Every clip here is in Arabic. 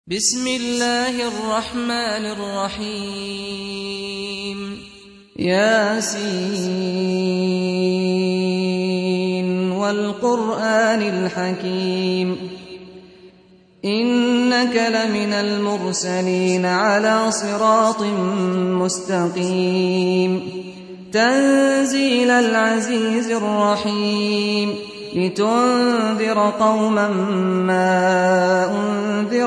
بسم الله الرحمن الرحيم ياسين والقرآن الحكيم إنك لمن المرسلين على صراط مستقيم تنزيل العزيز الرحيم لتنذر قوما ما أنذر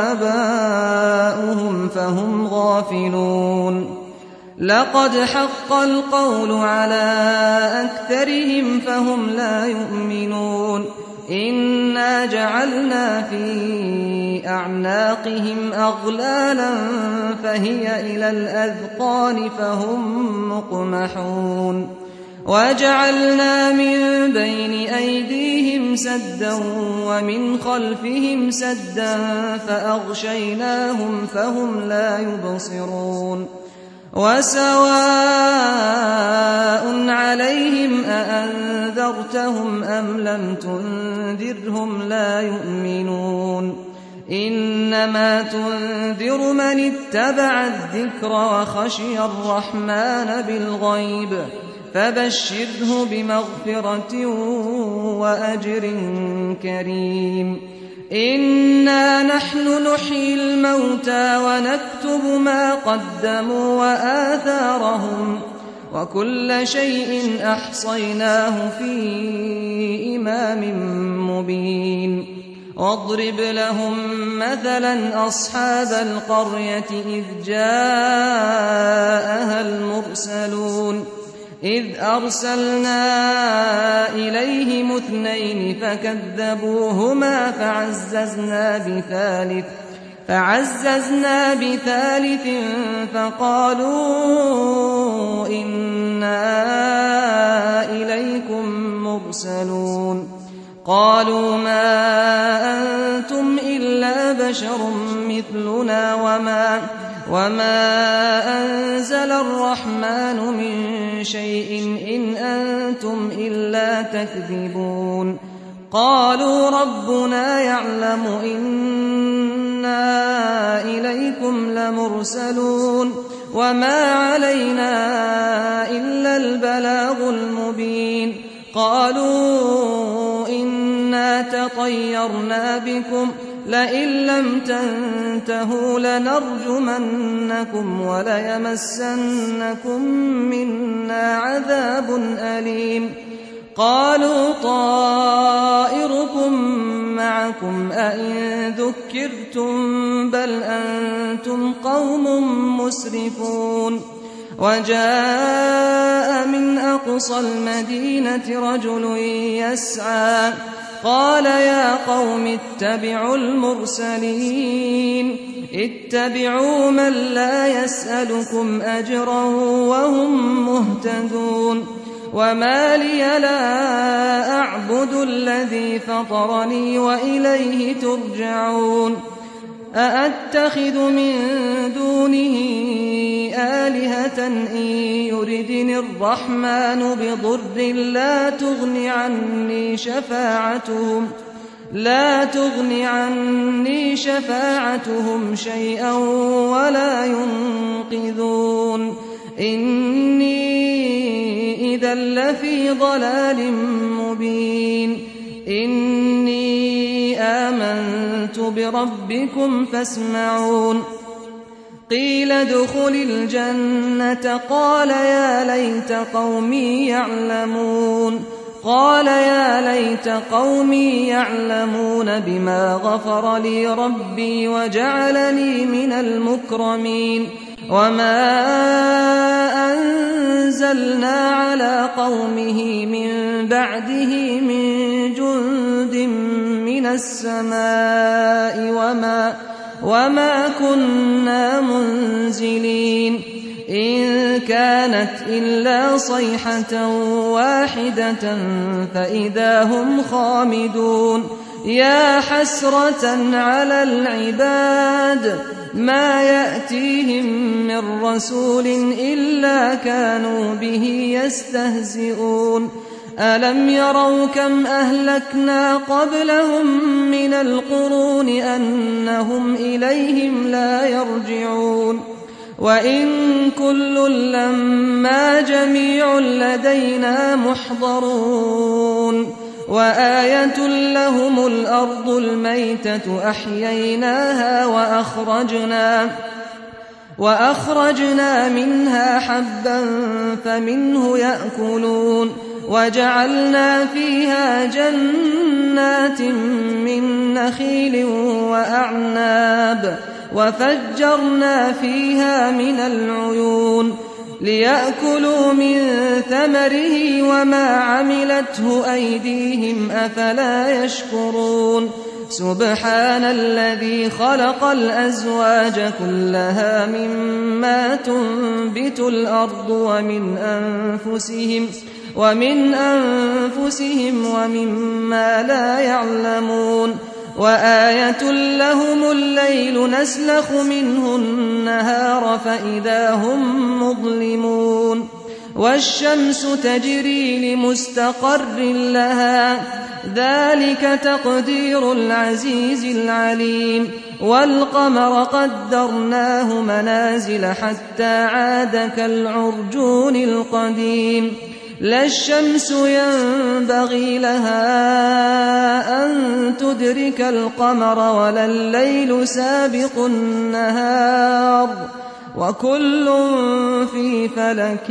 آباؤهم فهم غافلون لقد حق القول على أكثرهم فهم لا يؤمنون إنا جعلنا في أعناقهم أغلالا فهي إلى الأذقان فهم مقمحون وجعلنا من بين أيديهم سدا ومن خلفهم سدا فأغشيناهم فهم لا يبصرون وسواء عليهم أأنذرتهم أم لم تنذرهم لا يؤمنون إنما تنذر من اتبع الذكر وخشي الرحمن بالغيب فبشره بمغفرة وأجر كريم إنا نحن نحيي الموتى ونكتب ما قدموا وآثارهم وكل شيء أحصيناه في إمام مبين واضرب لهم مثلا أصحاب القرية إذ جاءها المرسلون إذ أرسلنا إليهم اثنين فكذبوهما فعززنا بثالث فقالوا إنا إليكم مرسلون قالوا ما أنتم إلا بشر مثلنا وما أنزل الرحمن من شيء إن أنتم إلا تكذبون قالوا ربنا يعلم إنا إليكم لمرسلون وما علينا إلا البلاغ المبين قالوا إنا تطيرنا بكم لئن لم تنتهوا لنرجمنكم وليمسنكم منا عذاب أليم قالوا طائركم معكم أئن ذكرتم بل أنتم قوم مسرفون وجاء من أقصى المدينة رجل يسعى قال يا قوم اتبعوا المرسلين اتبعوا من لا يسألكم أجرا وهم مهتدون وما لي لا أعبد الذي فطرني وإليه ترجعون أأتخذ من دونه آلهة إن يردني الرحمن بضر لا تغن عني شفاعتهم شيئا ولا ينقذون إني إذا لفي ضلال مبين إني آمنت بربكم فاسمعون قيل ادخل الجنة قال يا ليت قومي يعلمون بما غفر لي ربي وجعلني من المكرمين وما أنزلنا على قومه من بعده من جند من السماء وما كنا منزلين إن كانت إلا صيحة واحدة فإذا هم خامدون يا حسرة على العباد ما يأتيهم من رسول إلا كانوا به يستهزئون ألم يروا كم أهلكنا قبلهم من القرون أنهم إليهم لا يرجعون وإن كل لما جميع لدينا محضرون وآية لهم الأرض الميتة أحييناها وأخرجنا منها حبا فمنه يأكلون وجعلنا فيها جنات من نخيل وأعناب وفجرنا فيها من العيون ليأكلوا من ثمره وما عملته أيديهم أفلا يشكرون سبحان الذي خلق الأزواج كلها مما تنبت الأرض ومن أنفسهم ومما لا يعلمون وآية لهم الليل نسلخ منه النهار فإذا هم مظلمون والشمس تجري لمستقر لها ذلك تقدير العزيز العليم والقمر قدرناه منازل حتى عاد كالعرجون القديم لا الشمس ينبغي لها أن تدرك القمر ولا الليل سابق النهار وكل في فلك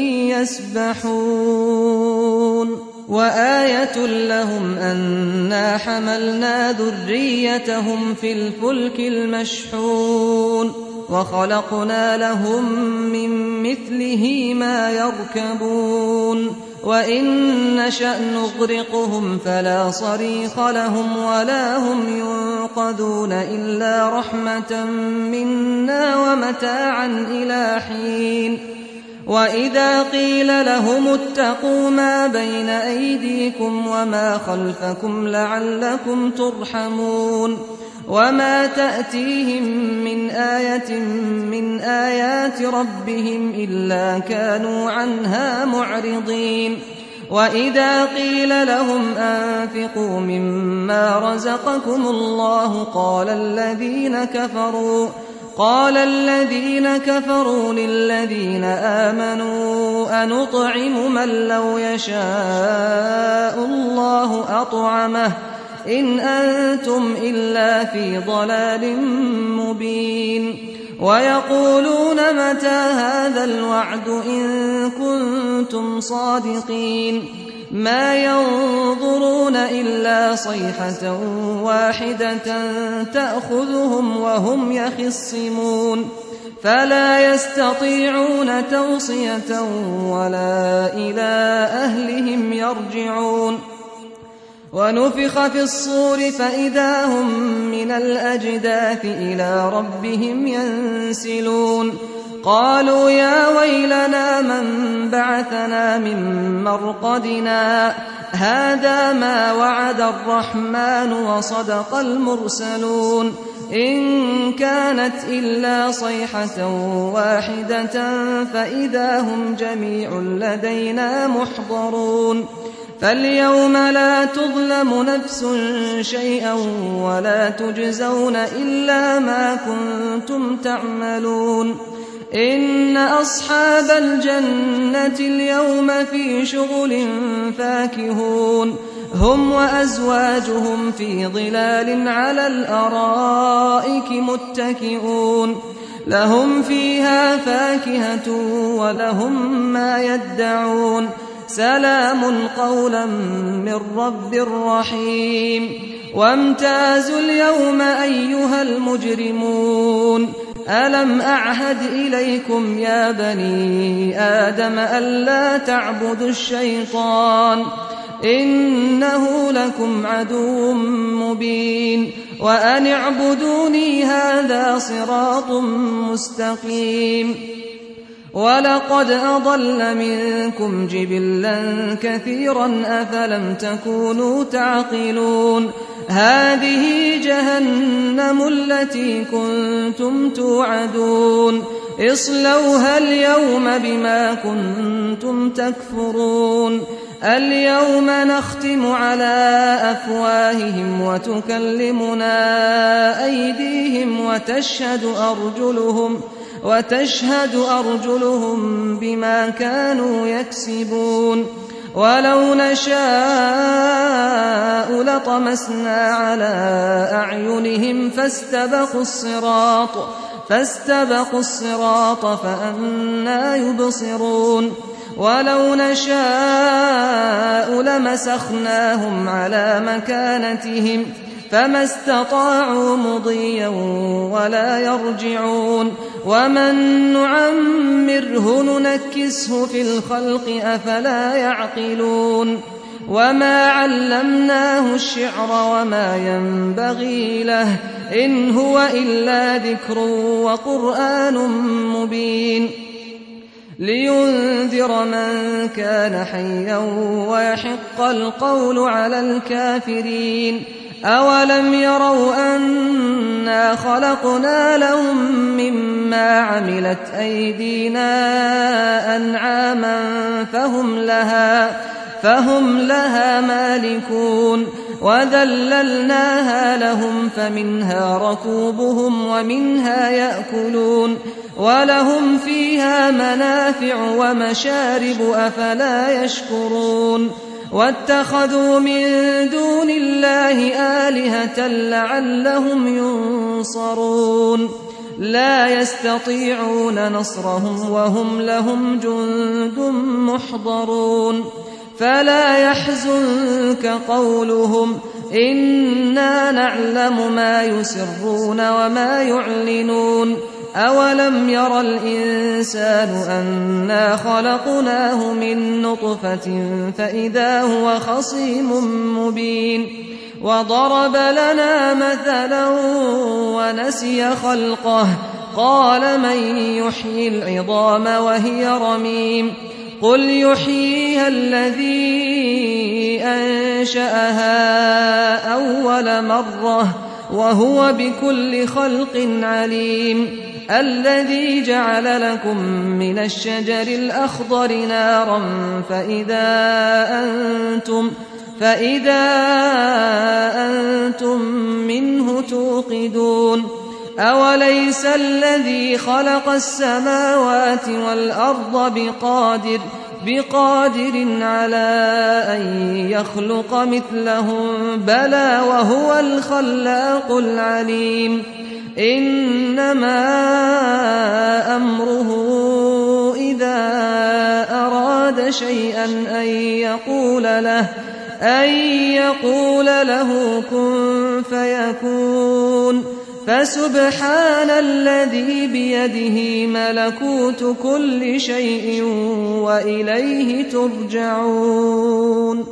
يسبحون وآية لهم أنا حملنا ذريتهم في الفلك المشحون وخلقنا لهم من مثله ما يركبون وإن نشأ نغرقهم فلا صريخ لهم ولا هم ينقذون إلا رحمة منا ومتاعا إلى حين وإذا قيل لهم اتقوا ما بين أيديكم وما خلفكم لعلكم ترحمون وما تأتيهم من آية من آيات ربهم إلا كانوا عنها معرضين وإذا قيل لهم أنفقوا مما رزقكم الله قال الذين كفروا للذين آمنوا أنطعم من لو يشاء الله أطعمه إن أنتم إلا في ضلال مبين ويقولون متى هذا الوعد إن كنتم صادقين ما ينظرون إلا صيحة واحدة تأخذهم وهم يخصمون فلا يستطيعون توصية ولا إلى أهلهم يرجعون ونفخ في الصور فإذا هم من الأجداث إلى ربهم ينسلون قالوا يا ويلنا من بعثنا من مرقدنا هذا ما وعد الرحمن وصدق المرسلون إن كانت إلا صيحة واحدة فإذا هم جميع لدينا محضرون فاليوم لا تظلم نفس شيئا ولا تجزون إلا ما كنتم تعملون إن أصحاب الجنة اليوم في شغل فاكهون هم وأزواجهم في ظلال على الأرائك متكئون لهم فيها فاكهة ولهم ما يدعون سلام قولا من رب رحيم وامتازوا اليوم أيها المجرمون ألم أعهد إليكم يا بني آدم ألا تعبدوا الشيطان إنه لكم عدو مبين وأن اعبدوني هذا صراط مستقيم ولقد أضل منكم جبلا كثيرا أفلم تكونوا تعقلون هذه جهنم التي كنتم توعدون اصلوها اليوم بما كنتم تكفرون اليوم نختم على أفواههم وتكلمنا أيديهم وتشهد أرجلهم بما كانوا يكسبون ولو نشاء لطمسنا على أعينهم فاستبقوا الصراط فأنى يبصرون ولو نشاء لمسخناهم على مكانتهم فما استطاعوا مضيا ولا يرجعون ومن نعمره ننكسه في الخلق أفلا يعقلون وما علمناه الشعر وما ينبغي له إن هو إلا ذكر وقرآن مبين لينذر من كان حيا ويحق القول على الكافرين أولم يروا أنا خلقنا لهم مما عملت أيدينا أنعاما فهم لها مالكون وذللناها لهم فمنها ركوبهم ومنها يأكلون ولهم فيها منافع ومشارب أفلا يشكرون واتخذوا من دون الله آلهة لعلهم ينصرون لا يستطيعون نصرهم وهم لهم جند محضرون فلا يحزنك قولهم إنا نعلم ما يسرون وما يعلنون أولم ير الإنسان أنا خلقناه من نطفة فإذا هو خصيم مبين وضرب لنا مثلا ونسي خلقه قال من يحيي العظام وهي رميم قل يحييها الذي أنشأها أول مرة وهو بكل خلق عليم الذي جعل لكم من الشجر الأخضر نارا فإذا أنتم منه توقدون أوليس الذي خلق السماوات والأرض بقادر على أن يخلق مثلهم بلى وهو الخلاق العليم إنما أمره إذا أراد شيئا أن يقول له كن فيكون فسبحان الذي بيده ملكوت كل شيء وإليه ترجعون